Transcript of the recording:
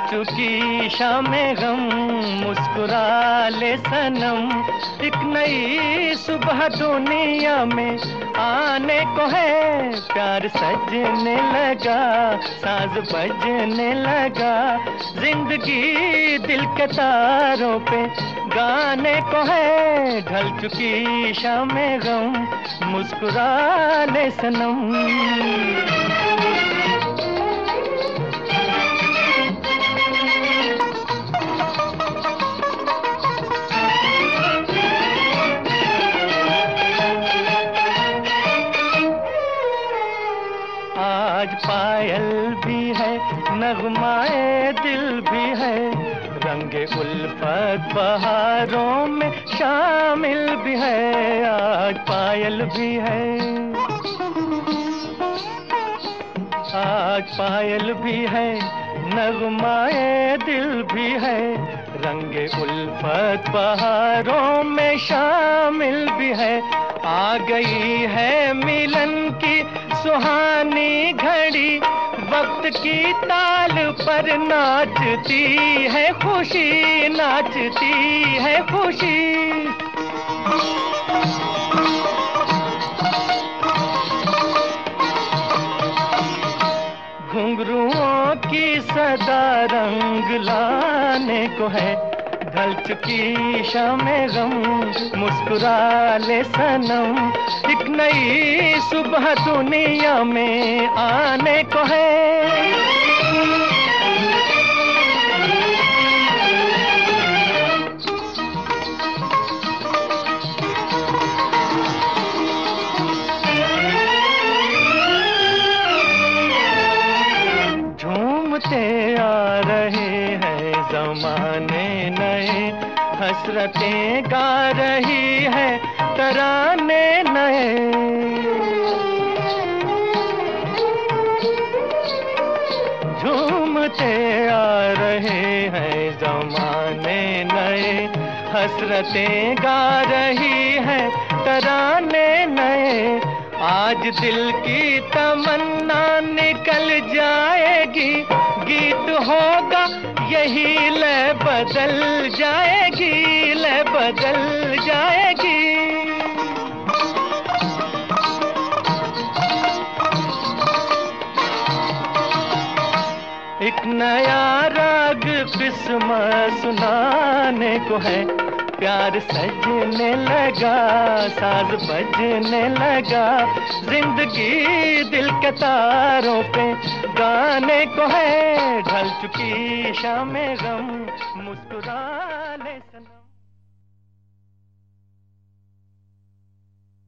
चुकी शाम गम, मुस्कुरा ले सनम। एक नई सुबह दुनिया में आने को है, प्यार सजने लगा, साज बजने लगा। जिंदगी दिल के तारों पे गाने को है, ढल चुकी शाम गम, मुस्कुरा ले सनम। आज पायल भी है, नगमाए दिल भी है, रंगे उल्फत बहारों में शामिल भी है। आज पायल भी है, आज पायल भी है, नगमाए दिल भी है, रंगे उल्फत बहारों में शामिल भी है। आ गई है मिलन की सुहानी घड़ी, वक्त की ताल पर नाचती है खुशी, नाचती है खुशी। घुंघरुओं की सदा रंग लाने को है, ढल चुकी शाम गम, मुस्कुरा ले सनम। एक नई सुबह दुनिया में आने को है। झूमते आ रहे हैं जमाने नए, हसरतें गा रही है तराने नए। झूमते आ रहे हैं जमाने नए, हसरतें गा रही है तराने नए। आज दिल की तमन्ना निकल जाएगी, गीत होगा यही लय बदल जाएगी, लय बदल जाएगी। एक नया राग किस्मत सुनाने को है, प्यार सजने लगा, साज बजने लगा। जिंदगी दिल के तारों पे गाने को है, ढल चुकी शाम गम, मुस्कुरा ले सनम।